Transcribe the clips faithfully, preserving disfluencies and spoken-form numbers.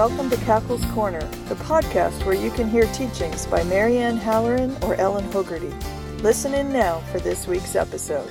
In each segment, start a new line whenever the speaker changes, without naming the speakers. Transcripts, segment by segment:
welcome to Cackle's Corner, the podcast where you can hear teachings by Marianne Halloran or Ellen Hogarty. Listen in now for this week's episode.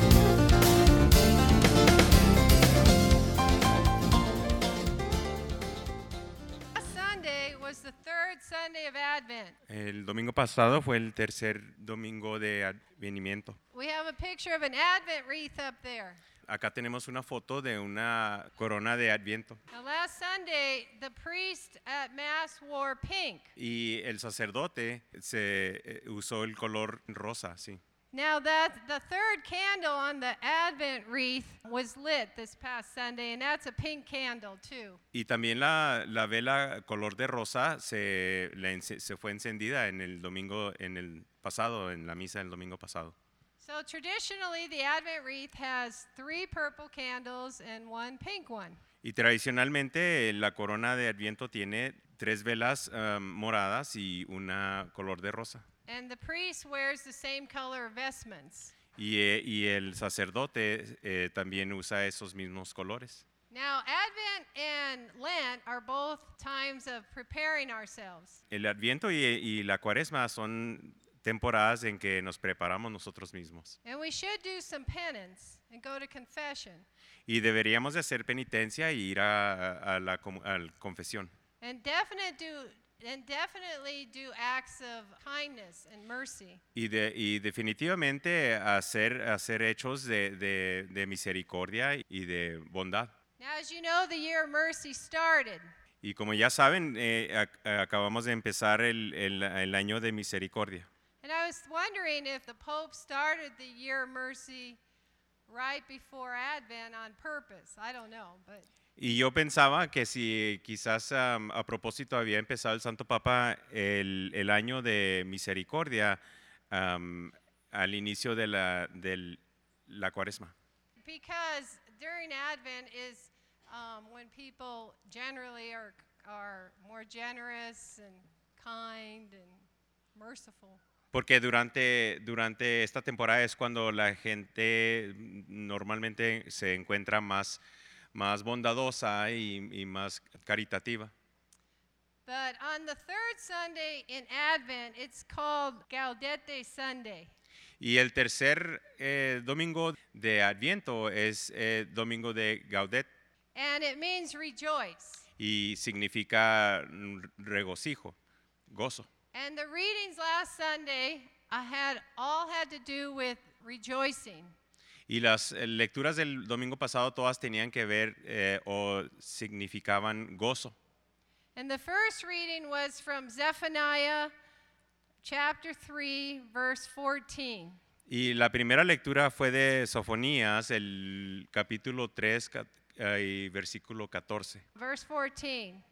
Last Sunday was the third Sunday of Advent.
El domingo pasado fue el tercer domingo de advenimiento.
We have a picture of an Advent wreath up there.
Acá tenemos una foto de una corona de adviento.
Now, last Sunday, the priest at Mass wore pink.
Y el sacerdote se eh, usó el color rosa, sí.
Now, that the third candle on the Advent wreath was lit this past Sunday, and that's a pink candle too.
Y también la, la vela color de rosa se, la ence- se fue encendida en el domingo, en el pasado, en la misa del domingo pasado.
So traditionally, the Advent wreath has three purple candles and one pink one.
Y tradicionalmente la corona de adviento tiene tres velas um, moradas y una color de rosa.
And the priest wears the same color vestments.
Y, eh, y el sacerdote eh, también usa esos mismos colores.
Now, Advent and Lent are both times of preparing ourselves.
El adviento y, y la cuaresma son temporadas en que nos preparamos nosotros mismos.
And we should do some penance and go to confession.
Y deberíamos de hacer penitencia y ir a, a la com- a la confesión.
And definite do and definitely do acts of kindness and mercy.
Y, de, y definitivamente hacer, hacer hechos de, de, de misericordia y de bondad.
Now, as you know, the year of mercy started.
Y como ya saben, eh, ac- acabamos de empezar el, el, el año de misericordia.
And I was wondering if the Pope started the year of mercy right before Advent on purpose. I don't know, but
Y yo pensaba que si quizás um, a propósito había empezado el Santo Papa el, el año de misericordia um, al inicio de la, de la cuaresma.
because during Advent is um, when people generally are are more generous and kind and merciful.
Porque durante, durante esta temporada es cuando la gente normalmente se encuentra más, más bondadosa y, y más caritativa.
But on the third Sunday in Advent, it's called Gaudete Sunday.
Y el tercer eh, domingo de Adviento es eh, domingo de Gaudet
And it means rejoice.
y significa mm, regocijo, gozo.
And the readings last Sunday I had all had to do with rejoicing.
Y las eh, lecturas del domingo pasado todas tenían que ver eh, o significaban gozo.
And the first reading was from Zephaniah chapter three, verse fourteen.
Y la primera lectura fue de Sofonías, el capítulo tres ca- eh, y versículo catorce.
Verse fourteen.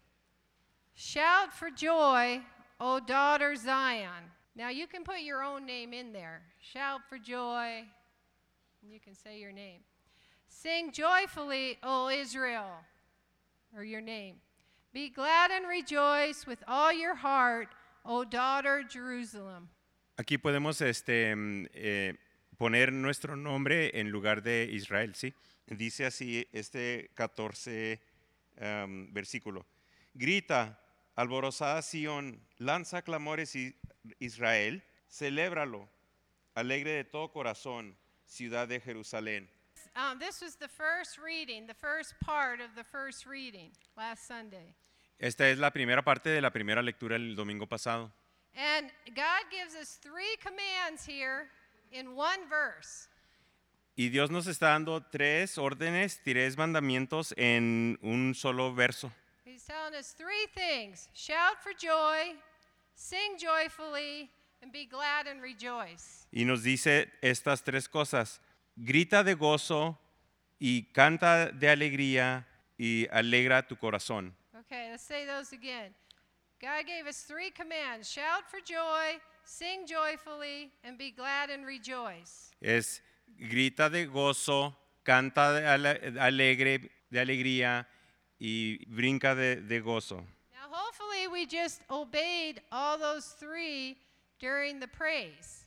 Shout for joy, O daughter Zion. Now you can put your own name in there. Shout for joy. And you can say your name. Sing joyfully, O Israel, or your name. Be glad and rejoice with all your heart, O daughter Jerusalem.
Aquí podemos este, mm, eh, poner nuestro nombre en lugar de Israel, ¿sí? Dice así este catorce um, versículo. Grita, alborozada Sión, lanza clamores I- Israel, celébralo, alegre de todo corazón, ciudad de Jerusalén.
Um, this was the first reading, the first part of the first reading last Sunday.
Esta es la primera parte de la primera lectura el domingo pasado.
And God gives us three commands here in one verse.
Y Dios nos está dando tres órdenes, tres mandamientos en un solo verso.
He's telling us three things. Shout for joy, sing joyfully, and be glad and rejoice.
Y nos dice estas tres cosas. Grita de gozo y canta de alegría y alegra tu corazón.
Okay, let's say those again. God gave us three commands. Shout for joy, sing joyfully, and be glad and rejoice.
Es grita de gozo, canta de ale- alegre, de alegría y brinca de, de gozo.
Now, hopefully, we just obeyed all those three during the praise.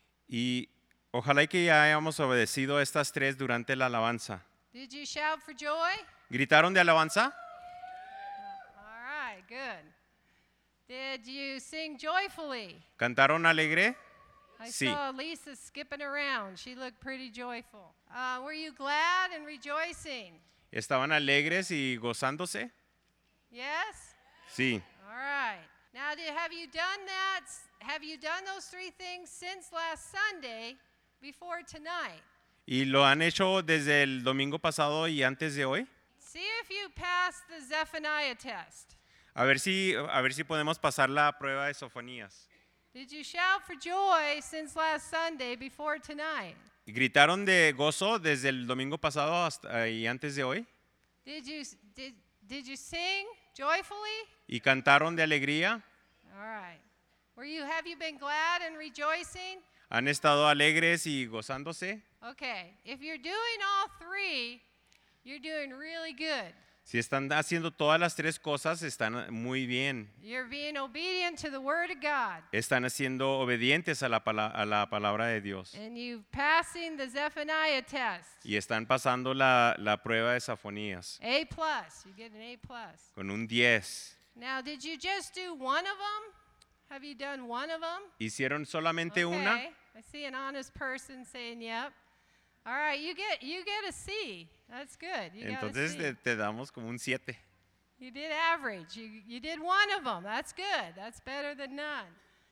Y ojalá y que ya hayamos obedecido estas tres durante la alabanza.
Did you shout for joy?
¿Gritaron de alabanza?
All right. good. Did you sing joyfully?
¿Cantaron alegre?
I
Sí.
saw Lisa skipping around. She looked pretty joyful. Uh, were you glad and rejoicing?
¿Estaban alegres y gozándose?
Yes?
Sí.
All right. Now, did, have you done that? Have you done those three things since last Sunday before tonight?
¿Y lo han hecho desde el domingo pasado y antes de hoy?
See if you passed the Zephaniah test.
A ver si, a ver si podemos pasar la prueba de Sofonías.
Did you shout for joy since last Sunday before tonight?
¿Gritaron de gozo desde el domingo pasado hasta, y antes de hoy?
Did you, did, did you sing joyfully?
¿Y cantaron de alegría?
All right. Were you, have you been glad and rejoicing?
¿Han estado alegres y gozándose?
Okay. If you're doing all three, you're doing really good.
Si están haciendo todas las tres cosas, están muy bien.
You're being obedient to the Word of God.
Están siendo obedientes a la, pala- a la palabra de Dios.
And you passing the Zephaniah test.
Y están pasando la, la prueba de Sofonías
A plus. You get an A plus.
con un diez.
Now, did you just do one of them? Have you done one of them?
¿Hicieron solamente una?
Okay. I see an honest person saying yep. All right, you get you get a C. That's good. You got a
Entonces
C.
te, te damos como un siete.
You did average. You you did one of them. That's good. That's better than none.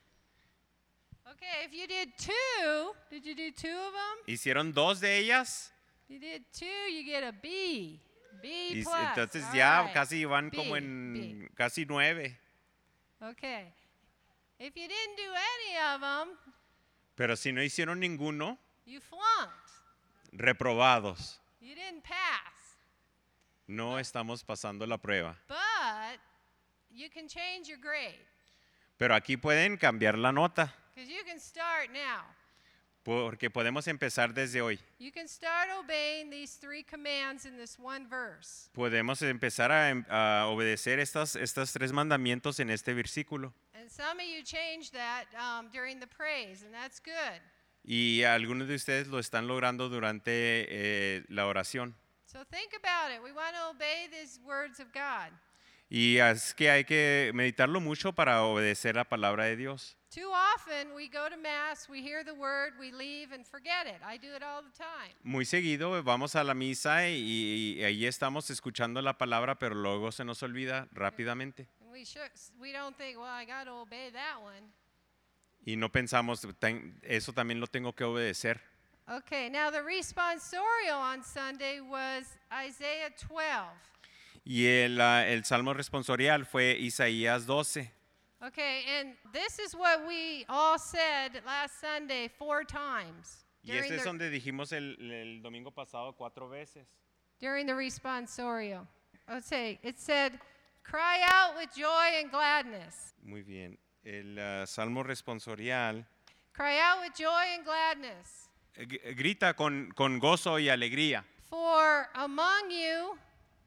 Okay, if you did two, did you do two of them?
¿Hicieron dos de ellas?
You did two, you get a B. B
Y
plus.
entonces
All
ya
right.
casi van
B,
como
B.
en casi nueve.
Okay. If you didn't do any of them,
Pero si no hicieron ninguno,
you flunked.
reprobados.
You didn't pass.
No estamos pasando la prueba.
But you can change your grade.
Pero aquí pueden cambiar la nota,
Because you can start now.
porque podemos empezar desde hoy.
You can start obeying these three commands in this one verse.
Podemos empezar a, em- a obedecer estas, estos tres mandamientos en este versículo.
And some of you changed that um, during the praise, and that's good.
Y algunos de ustedes lo están logrando durante eh, la oración.
So think about it. We want to obey these words of God.
Y es que hay que meditarlo mucho para obedecer la palabra de Dios.
Too often we go to Mass, we hear the word, we leave and forget it. I do it all the time.
Muy seguido vamos a la misa y, y ahí estamos escuchando la palabra, pero luego se nos olvida rápidamente.
And we, should, we don't think, well, I got to obey that one.
Y no pensamos, "Ten- eso también lo tengo que obedecer".
Okay, now the responsorial on Sunday was Isaiah twelve.
Y el, ah, el salmo responsorial fue Isaías doce.
Okay, and this is what we all said last Sunday four times
Y
during
este es
the,
donde dijimos el, el domingo pasado cuatro veces.
during the responsorial. Okay, it said, cry out with joy and gladness.
Muy bien. El ah, salmo responsorial
Cry out with joy and gladness.
eh, g- grita con, con gozo y alegría,
For among you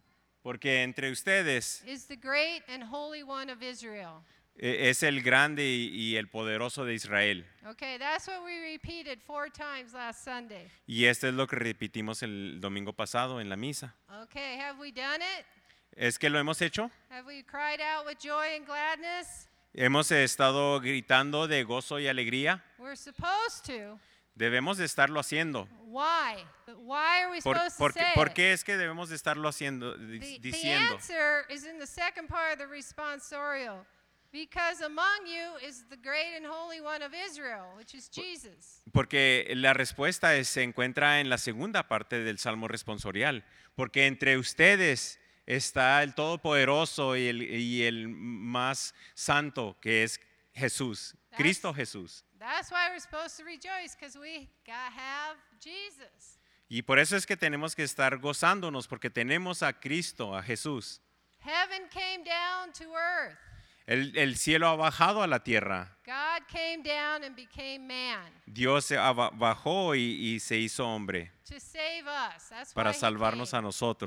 porque entre ustedes
is the great and holy one of Israel.
eh, es el grande y, y el poderoso de Israel.
Okay, that's what we repeated four times last Sunday.
Y esto es lo que repetimos el domingo pasado en la misa.
Okay, have we done it?
¿Es que lo hemos hecho?
Have we cried out with joy and gladness?
Hemos estado gritando de gozo y alegría.
We're supposed to.
Debemos de estarlo haciendo.
Why? Why are we
Por,
supposed
por
to
qué,
say
¿Por
it?
qué es que debemos de estarlo haciendo, di-
The, the
diciendo?
answer is in the second part of the responsorial. Because among you is the great and holy one of Israel, which is Jesus.
Porque la respuesta es- se encuentra en la segunda parte del salmo responsorial. Porque entre ustedes está el Todopoderoso y el, y el más santo, que es Jesús, Cristo Jesús.
That's why we're supposed to rejoice, because we got, have Jesus.
Y por eso es que tenemos que estar gozándonos, porque tenemos a Cristo, a Jesús.
Heaven came down to earth.
El, el cielo ha bajado a la tierra.
God came down and became man
Dios se aba- bajó y, y se hizo hombre
to save us. That's
para
why he
salvarnos
came.
a nosotros.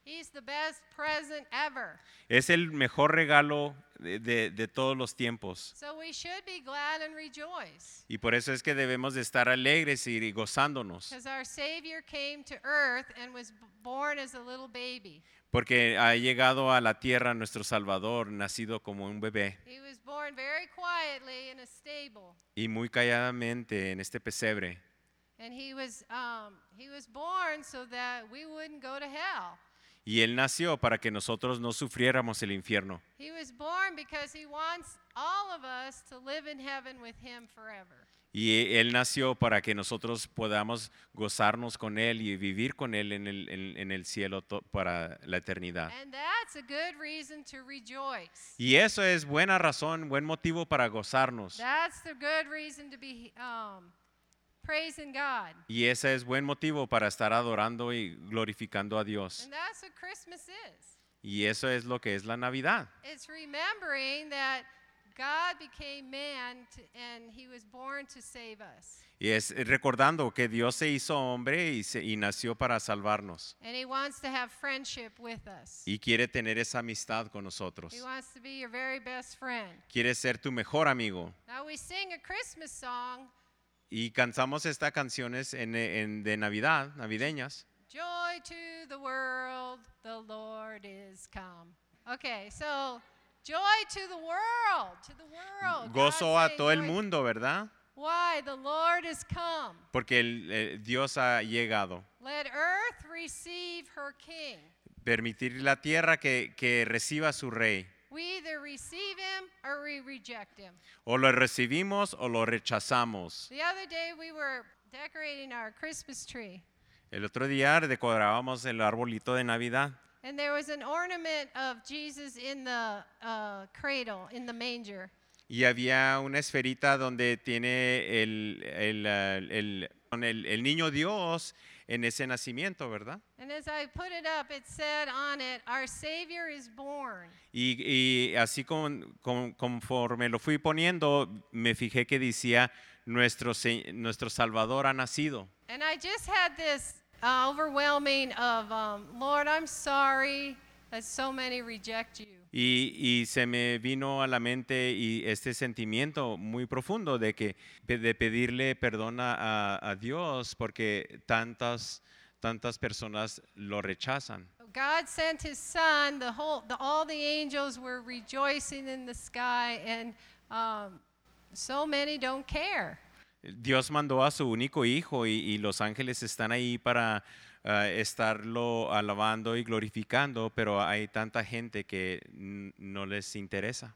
He's the best present ever.
Es el mejor regalo de, de- de todos los tiempos.
So we should be glad and rejoice.
Y por eso es que debemos de estar alegres y gozándonos.
Because our Savior came to earth and was b- born as a little baby.
Porque ha llegado a la tierra nuestro Salvador, nacido como un bebé.
He was born very quietly in a stable.
Y muy calladamente en este pesebre.
And he was, um, he was born so that we wouldn't go to hell.
Y Él nació para que nosotros no sufriéramos el infierno.
He was born because he wants all of us to live in heaven with him forever.
Y Él nació para que nosotros podamos gozarnos con Él y vivir con Él en el, en, en el cielo to- para la eternidad.
And that's a good reason to rejoice.
Y eso es buena razón, buen motivo para gozarnos.
That's the good reason to be um, praising God.
Y ese es buen motivo para estar adorando y glorificando a Dios.
And that's what Christmas is.
Y eso es lo que es la Navidad.
It's remembering that God became man to, and he was born to save us.
Y es recordando que Dios se hizo hombre y, se- y nació para salvarnos.
And he wants to have friendship with us.
Y quiere tener esa amistad con nosotros.
He wants to be your very best friend.
Quiere ser tu mejor amigo.
Now we sing a Christmas song,
Y cantamos estas canciones en, en- de Navidad, navideñas.
Joy to the world, the Lord is come. Okay, so joy to the world, to the world.
Gozo
God
a
saying
todo el
joy-
mundo, ¿verdad?
Why? The Lord is come.
Porque el, eh, Dios ha llegado.
Let earth receive her king.
Permitir la tierra que, que reciba a su rey.
We either receive him or we reject him.
O lo recibimos o lo rechazamos.
The other day we were decorating our Christmas tree,
El otro día decorábamos el arbolito de Navidad.
and there was an ornament of Jesus in the uh, cradle, in the manger.
Y había una esferita donde tiene el, el, ah, el- con el- el niño Dios en ese nacimiento, ¿verdad?
And as I put it up, it said on it, "Our Savior is born."
Y, y así con- con- conforme lo fui poniendo, me fijé que decía, nuestro, Se- nuestro Salvador ha nacido.
And I just had this uh, overwhelming of, um, Lord, I'm sorry that so many reject you.
Y, y se me vino a la mente y este sentimiento muy profundo de que de pedirle perdón a, a- a Dios porque tantas tantas personas lo rechazan.
God sent his son, the whole, the, all the angels were rejoicing in the sky, and um, so many don't care.
Dios mandó a su único hijo y, y los ángeles están ahí para ah, estarlo alabando y glorificando, pero hay tanta gente que n- no les interesa.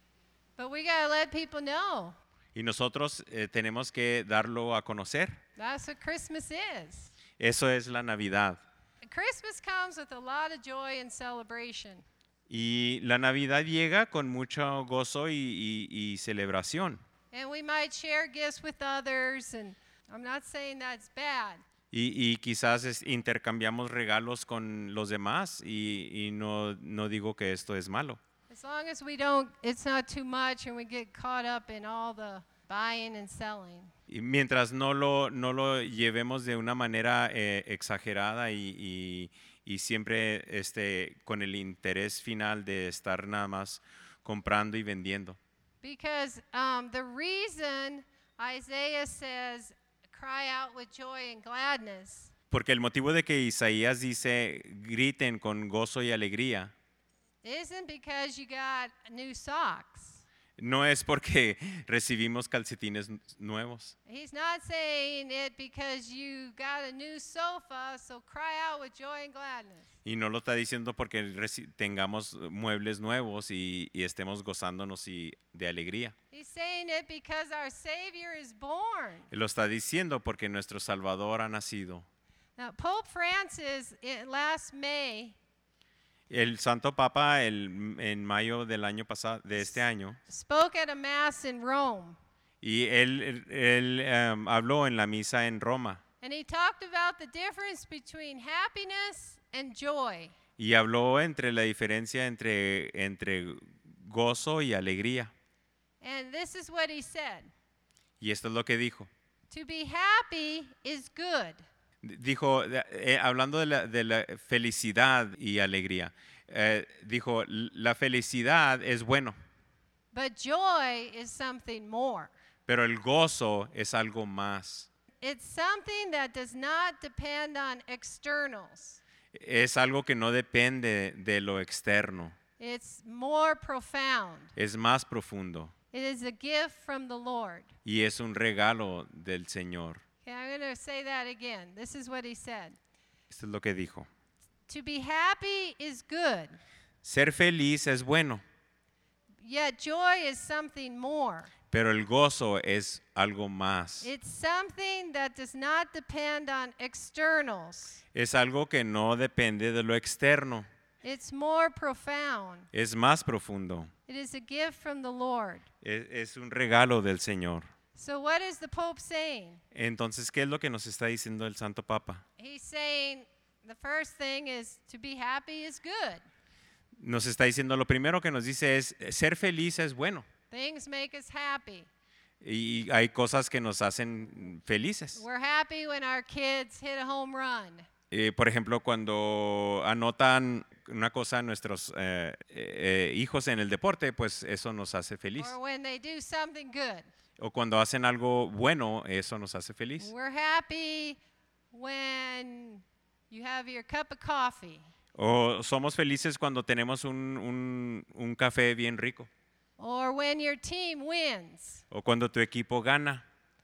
But we got to let people know
Y nosotros eh, tenemos que darlo a conocer.
that's what Christmas is.
Eso es la Navidad.
Christmas comes with a lot of joy and celebration.
Y la Navidad llega con mucho gozo y, y- y celebración.
And we might share gifts with others, and I'm not saying that's bad.
Y, y quizás es- intercambiamos regalos con los demás y, y no, no digo que esto es malo.
As long as we don't, it's not too much and we get caught up in all the buying and selling.
Y mientras no lo, no lo llevemos de una manera eh, exagerada y, y- y siempre este, con el interés final de estar nada más comprando y vendiendo.
Because um, the reason Isaiah says, cry out with joy and gladness,
Porque el motivo de que Isaías dice griten con gozo y alegría
isn't because you got new socks.
no es porque recibimos calcetines n- nuevos.
He's not saying it because you got a new sofa, so cry out with joy and gladness.
Y no lo está diciendo porque reci- tengamos muebles nuevos y, y estemos gozándonos y de alegría.
He's saying it because our Savior is born.
Lo está diciendo porque nuestro Salvador ha nacido.
Now, Pope Francis, in last May,
El Santo Papa el- en mayo del año pasado, de este año,
spoke at a mass in Rome.
y él, él, em, habló en la misa en Roma
And he talked about the difference between happiness and joy.
y habló entre la diferencia entre, entre gozo y alegría.
And this is what he said.
Y esto es lo que dijo.
To be happy is good.
Dijo, eh, hablando de la, de la felicidad y alegría, eh, dijo, la felicidad es bueno,
but joy is something more.
pero el gozo es algo más.
It's something that does not depend on externals.
Es algo que no depende de lo externo,
It's more profound.
es más profundo
It is a gift from the Lord.
y es un regalo del Señor.
Okay, I'm going to say that again. This is what he said.
Esto es lo que dijo.
To be happy is good,
Ser feliz es bueno,
yet joy is something more.
pero el gozo es algo más.
It's something that does not depend on externals.
Es algo que no depende de lo externo,
It's more profound.
es más profundo.
It is a gift from the Lord.
Es, es un regalo del Señor.
So what is the Pope saying?
Entonces, ¿qué es lo que nos está diciendo el Santo Papa?
He's saying the first thing is to be happy is good.
Nos está diciendo, lo primero que nos dice es, ser feliz es bueno.
Things make us happy.
Y hay cosas que nos hacen felices.
We're happy when our kids hit a home run.
Eh, por ejemplo, cuando anotan una cosa a nuestros eh, eh, hijos en el deporte, pues eso nos hace feliz.
Or when they do something good.
O cuando hacen algo bueno, eso nos hace feliz.
We're happy when you have your cup of coffee.
O somos felices cuando tenemos un, un, un café bien rico.
Or when your team wins.
O cuando tu equipo gana.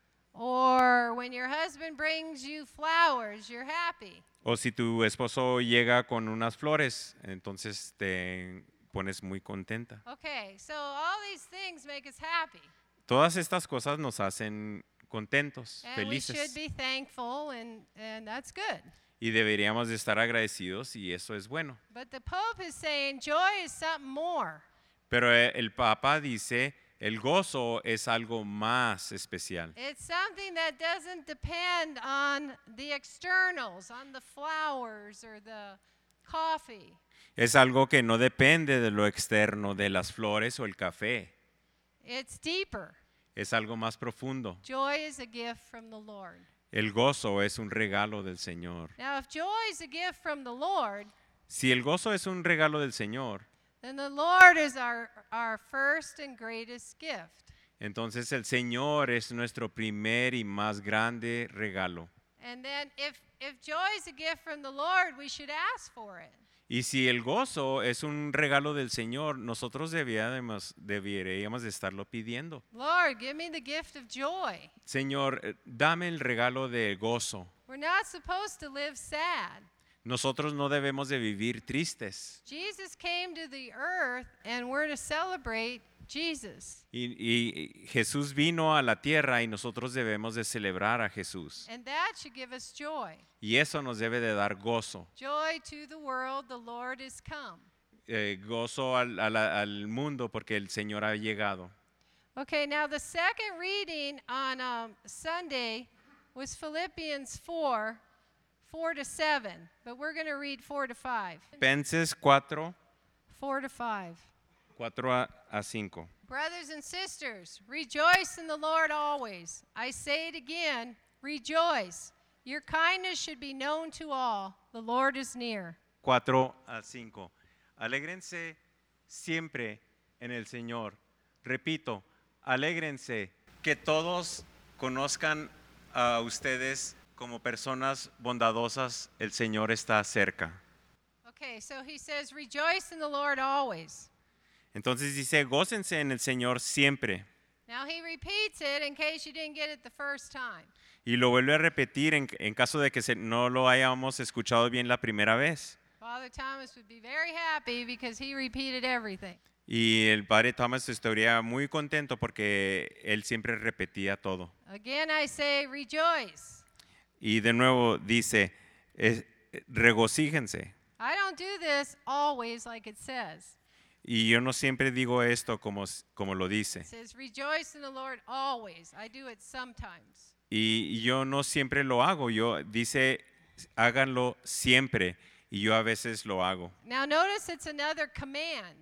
Or when your husband brings you flowers, you're happy.
O si tu esposo llega con unas flores, entonces te pones muy contenta.
Okay, so all these things make us happy.
Todas estas cosas nos hacen contentos,
And we should
felices.
be thankful, and, and that's good.
Y deberíamos de estar agradecidos y eso es bueno.
But the Pope is saying joy is something more.
Pero eh, el Papa dice, el gozo es algo más especial.
It's something that doesn't depend on the externals, on the flowers or the coffee.
Es algo que no depende de lo externo, de las flores o el café.
It's deeper.
Es algo más profundo.
Joy is a gift from the Lord.
El gozo es un regalo del Señor.
Now, if joy is a gift from the Lord,
Si el gozo es un regalo del Señor,
then the Lord is our, our first and greatest gift.
entonces el Señor es nuestro primer y más grande regalo.
And then if, if joy is a gift from the Lord, we should ask for it.
Y si el gozo es un regalo del Señor, nosotros deberíamos, deberíamos de estarlo pidiendo.
Lord, give me the gift of joy.
Señor, eh, dame el regalo de gozo.
We're not supposed to live sad.
Nosotros no debemos de vivir tristes.
Jesus came to the earth and we're to celebrate Jesus.
Y, y Jesús vino a la tierra y nosotros debemos de celebrar a Jesús.
And that should give us joy.
Y eso nos debe de dar gozo.
Joy to the world, the Lord is come.
Eh, gozo al, al- al mundo porque el Señor ha llegado.
Okay, now the second reading on um, Sunday was Philippians four, four to seven. But we're going to read four to five.
Filipenses cuatro,
four to five.
cuatro a, a cinco.
Brothers and sisters, rejoice in the Lord always. I say it again, rejoice. Your kindness should be known to all. The Lord is near.
cuatro a cinco. Alégrense siempre en el Señor. Repito, alégrense que todos conozcan a ustedes como personas bondadosas. El Señor está cerca.
Okay, so he says, rejoice in the Lord always.
Entonces dice, gócense en el Señor siempre.
Now he repeats it in case you didn't get it the first time.
Y lo vuelve a repetir en, en caso de que se- no lo hayamos escuchado bien la primera vez.
Father Thomas would be very happy because he repeated everything.
Y el padre Thomas estaría muy contento porque él siempre repetía todo.
Again, I say, rejoice.
Y de nuevo dice, eh, regocíjense.
I don't do this always like it says.
Y yo no siempre digo esto como, como lo dice.
It says, rejoice in the Lord always. I do it sometimes.
Y, y yo no siempre lo hago. Yo dice, háganlo siempre. Y yo a veces lo hago.
Now notice it's another command.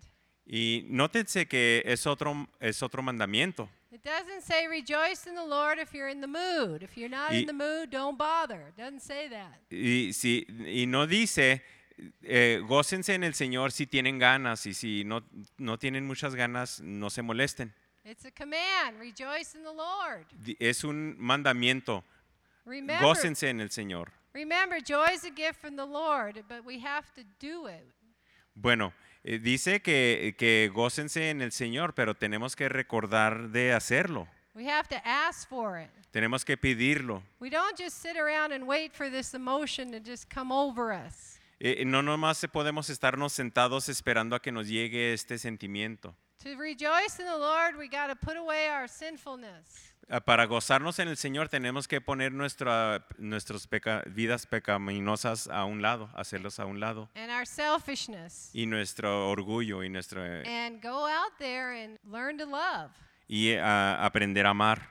Y nótense que es otro, es otro mandamiento.
It doesn't say rejoice in the Lord if you're in the mood. If you're not
Y-
in the mood, don't bother. It doesn't say that.
Y, si, y no dice, eh, gócense en el Señor si tienen ganas, y si no, no tienen muchas ganas, no se molesten.
It's a command. Rejoice in the Lord.
Di- Es un mandamiento,
Remember,
gócense en el Señor.
remember, joy is a gift from the Lord, but we have to do it.
Bueno, eh, dice que, que gócense en el Señor, pero tenemos que recordar de hacerlo.
We have to ask for it.
Tenemos que pedirlo.
We don't just sit around and wait for this emotion to just come over us.
Eh, no nomás podemos estarnos sentados esperando a que nos llegue este sentimiento.
To rejoice in the Lord, we got to put away our sinfulness.
Ah, Para gozarnos en el Señor tenemos que poner nuestra, nuestras peca- vidas pecaminosas a un lado, hacerlos a un lado.
And our selfishness.
Y nuestro orgullo y nuestro
And go out there and learn to love.
y ah, aprender a amar.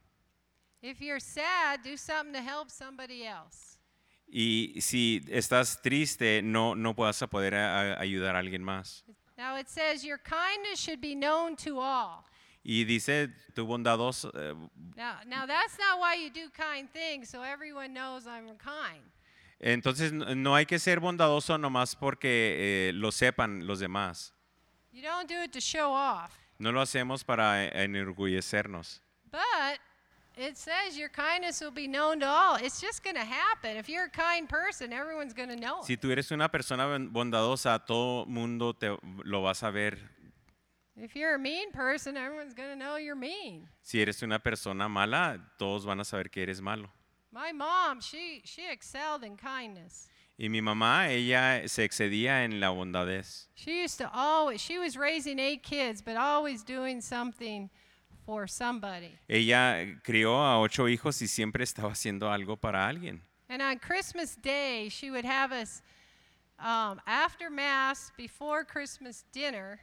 If you're sad, do something to help somebody else.
Y si estás triste, no, no puedas a poder a- a ayudar a alguien más.
Now it says your kindness should be known to all.
Y dice, tu bondadoso, eh,
Now, now that's not why you do kind things, so everyone knows I'm kind.
entonces no no hay que ser bondadoso nomás porque eh, lo sepan los demás.
You don't do it to show off.
No lo hacemos para eh, enorgullecernos.
But it says your kindness will be known to all. It's just going to happen. If you're a kind person, everyone's going to know
Si
it.
tú eres una persona bon- bondadosa, todo mundo te lo vas a ver.
If you're a mean person, everyone's going to know you're mean.
Si eres una persona mala, todos van a saber que eres malo.
My mom, she she excelled in kindness.
Y mi mamá, ella se excedía en la bondadez.
She used to always, she was raising eight kids, but always doing something for somebody.
Ella crió a ocho hijos y siempre estaba haciendo algo para alguien.
And on Christmas Day, she would have us um, after Mass, before Christmas dinner,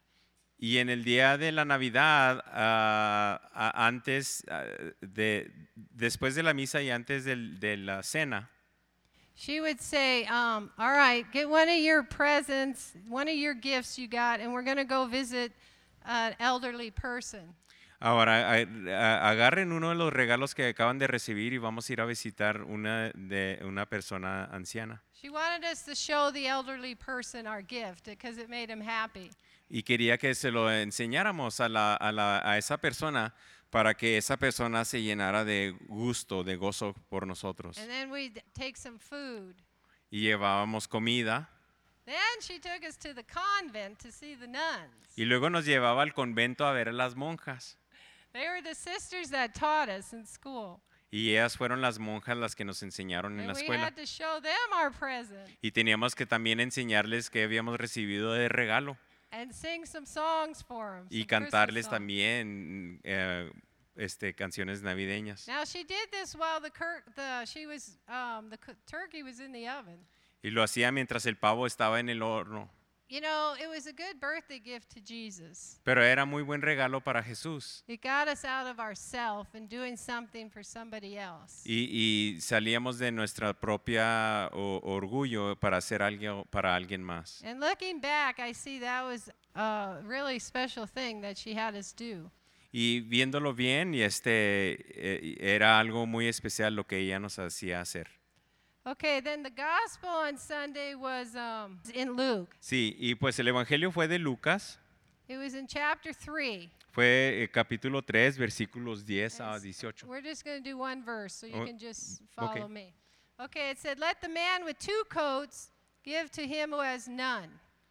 Y en el día de la Navidad, ah, ah, antes ah, de, después de la misa y antes del- de la cena,
she would say, um, all right, get one of your presents, one of your gifts you got, and we're going to go visit an elderly person.
ahora a- a- agarren uno de los regalos que acaban de recibir y vamos a ir a visitar una de una persona anciana.
She wanted us to show the elderly person our gift because it made him happy.
Y quería que se lo enseñáramos a, la, a, la- a esa persona para que esa persona se llenara de gusto, de gozo por nosotros.
And then we'd take some food.
Y llevábamos comida
Then she took us to the convent to see the nuns.
y luego nos llevaba al convento a ver a las monjas.
They were the sisters that taught us in school.
Y ellas fueron las monjas las que nos enseñaron en la
And we
escuela.
had to show them our present
Y teníamos que también enseñarles qué habíamos recibido de regalo
and sing some songs for them.
y cantarles también eh, este, canciones navideñas.
Now she did this while the, cur- the she was um, the cu- turkey was in the oven.
Y lo hacía mientras el pavo estaba en el horno.
You know, it was a good birthday gift to Jesus.
Pero era muy buen regalo para Jesús.
It got us out of ourself and doing something for somebody else.
Y, y salíamos de nuestra propia o- orgullo para hacer algo para alguien más.
And looking back, I see that was a really special thing that she had us do.
Y viéndolo bien, y este eh, era algo muy especial lo que ella nos hacía hacer.
Okay, then the gospel on Sunday was um, in Luke.
Sí, y pues el evangelio fue de Lucas,
It was in chapter three.
fue eh, capítulo tres, versículos diez a
And
dieciocho.
We're just going to do one verse so you
Oh,
can just
okay.
follow me. Okay, it said, let the man with two coats give to him who has none.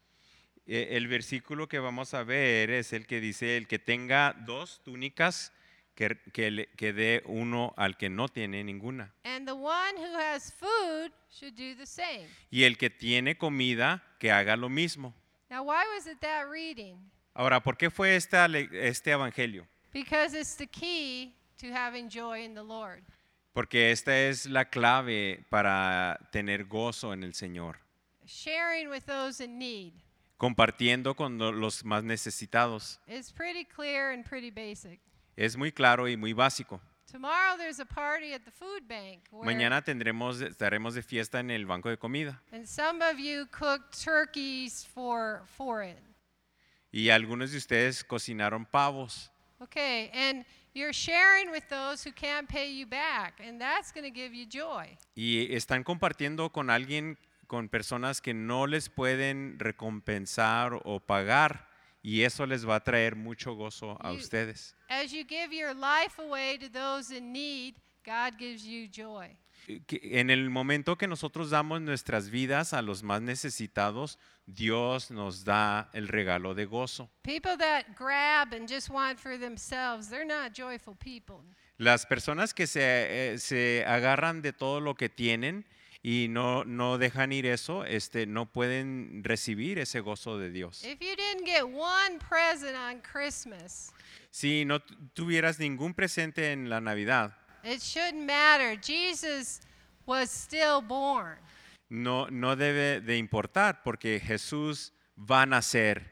Eh, El versículo que vamos a ver es el que dice, el que tenga dos túnicas, que, que, le- que dé uno al que no tiene ninguna.
And the one who has food should do the same.
Y el que tiene comida, que haga lo mismo.
Now, why was it that reading?
Ahora, ¿por qué fue esta le- este evangelio?
Because it's the key to having joy in the Lord.
Porque esta es la clave para tener gozo en el Señor.
Sharing with those in need.
Compartiendo con lo- los más necesitados.
It's pretty clear and pretty basic.
Es muy claro y muy básico.
Tomorrow there's a party at the food bank where
Mañana tendremos, estaremos de fiesta en el banco de comida.
and some of you cooked turkeys for for it.
Y algunos de ustedes cocinaron pavos.
Okay, and you're sharing with those who can't pay you back, and that's going to give you joy.
Y están compartiendo con alguien, con personas que no les pueden recompensar o pagar. Y eso les va a traer mucho gozo a
You-
ustedes.
As you give your life away to those in need, God gives you joy.
Que en el momento que nosotros damos nuestras vidas a los más necesitados, Dios nos da el regalo de gozo.
People that grab and just want for themselves, they're not joyful people.
Las personas que se, eh, se agarran de todo lo que tienen y no, no dejan ir eso, este, no pueden recibir ese gozo de Dios.
If you didn't get one present on Christmas,
Si no tu- tuvieras ningún presente en la Navidad,
it shouldn't matter. Jesus was still born.
no, no debe de importar porque Jesús va a nacer.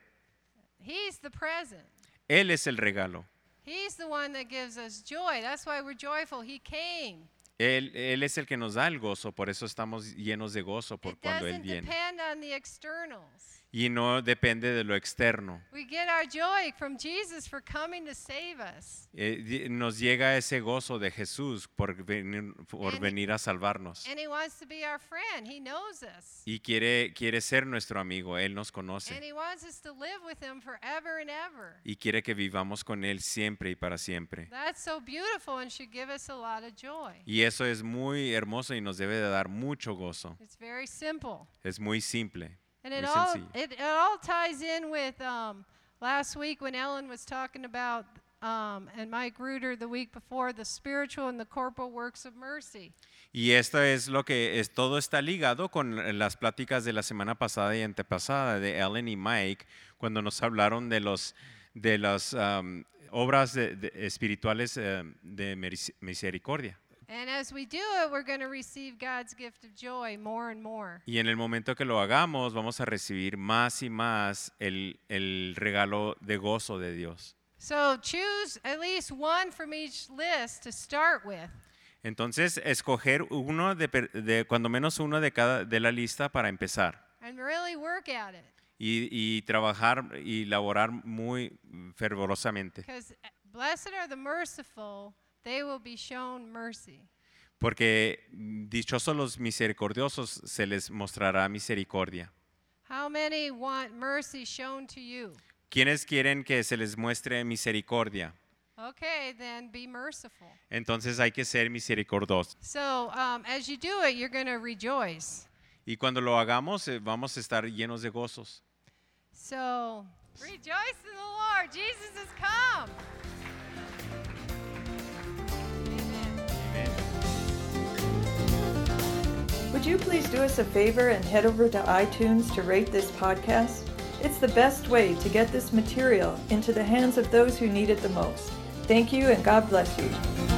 He's the present.
Él es el regalo.
He's the one that gives us joy. That's why we're joyful. He came.
Él, él es el que nos da el gozo, por eso estamos llenos de gozo por
It
cuando Él
doesn't
viene.
depend on the externals.
Y no depende de lo externo.
We get our joy from Jesus for coming to save us.
Eh, di- nos llega ese gozo de Jesús por venir, por
And-
venir a salvarnos.
And he wants to be our friend. He knows us.
Y quiere, quiere ser nuestro amigo, Él nos
And
conoce.
he wants us to live with him forever and ever.
Y quiere que vivamos con Él siempre y para siempre.
That's so beautiful and should give us a lot of joy.
Y eso es muy hermoso y nos debe de dar mucho gozo.
It's very simple.
Es muy simple.
And it
Muy
all
sencillo.
it, it all ties in with um, last week when Ellen was talking about um, and Mike Reuter the week before the spiritual and the corporal works of mercy.
Y esto es lo que es, todo está ligado con las pláticas de la semana pasada y antepasada de Ellen y Mike cuando nos hablaron de los de las um, obras de- de- espirituales eh, de meric- misericordia.
And as we do it, we're going to receive God's gift of joy more and more.
Y en el momento que lo hagamos vamos a recibir más y más el, el regalo de gozo de Dios.
So choose at least one from each list to start with.
Entonces escoger uno de, per- de cuando menos uno de cada de la lista para empezar.
And really work at it.
Y, y trabajar y laborar muy fervorosamente.
Because blessed are the merciful, they will be shown mercy.
Porque dichosos los misericordiosos se les mostrará misericordia.
How many want mercy shown to you?
¿Quiénes quieren que se les muestre misericordia?
Okay, then be merciful.
Entonces hay que ser misericordiosos.
So um, as you do it, you're going to rejoice.
Y cuando lo hagamos eh, vamos a estar llenos de gozos.
So rejoice in the Lord. Jesus has come. Amen.
Would you please do us a favor and head over to iTunes to rate this podcast? It's the best way to get this material into the hands of those who need it the most. Thank you and God bless you.